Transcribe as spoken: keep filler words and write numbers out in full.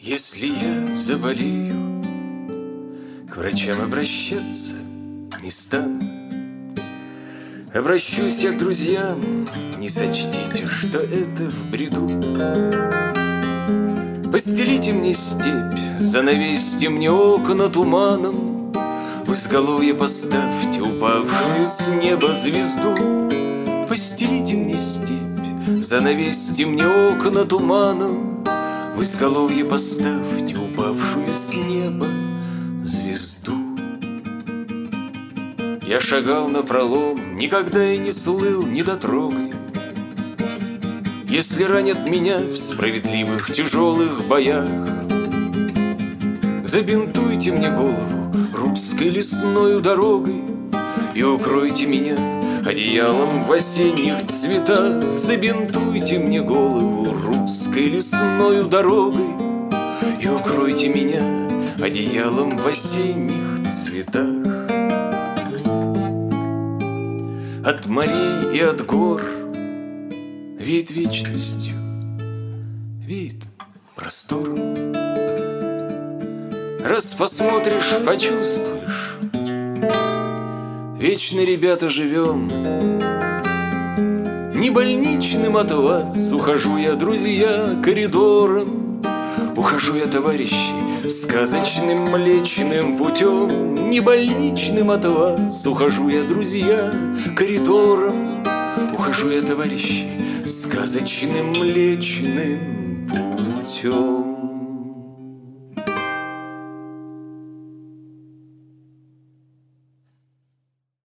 Если я заболею, к врачам обращаться не стану. Обращусь я к друзьям, не сочтите, что это в бреду. Постелите мне степь, занавесьте мне окна туманом, в изголовье поставьте упавшую с неба звезду. Постелите мне степь, занавесьте мне окна туманом, в изголовье поставьте упавшую с неба звезду. Я шагал напролом, никогда и не слыл недотрогой. Если ранят меня в справедливых тяжелых боях, забинтуйте мне голову русской лесною дорогой и укройте меня одеялом в осенних цветах. Забинтуйте мне голову русской лесною дорогой и укройте меня одеялом в осенних цветах. От морей и от гор веет вечностью, веет простором. Раз посмотришь, почувствуешь, вечно, ребята, живем. Не больничным от вас ухожу я, друзья, коридором. Ухожу я, товарищи, сказочным млечным путем. Не больничным от вас ухожу я, друзья, коридором. Ухожу я, товарищи, сказочным млечным путем.